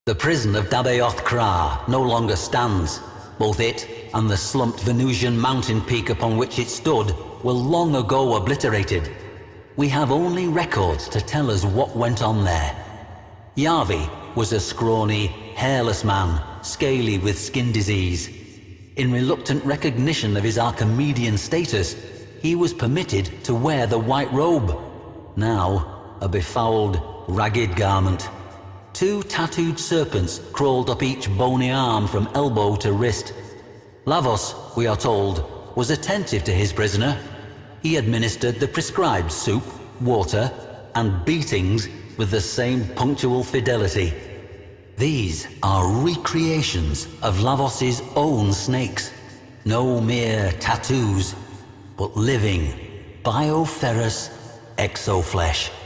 The prison of Dabayoth Kra no longer stands. Both it and the slumped Venusian mountain peak upon which it stood were long ago obliterated. We have only records to tell us what went on there. Yavi was a scrawny, hairless man, scaly with skin disease. In reluctant recognition of his Archimedean status, he was permitted to wear the white robe, now a befouled, ragged garment. 2 tattooed serpents crawled up each bony arm from elbow to wrist. Lavos, we are told, was attentive to his prisoner. He administered the prescribed soup, water, and beatings with the same punctual fidelity. These are recreations of Lavos's own snakes. No mere tattoos, but living, bioferrous exoflesh.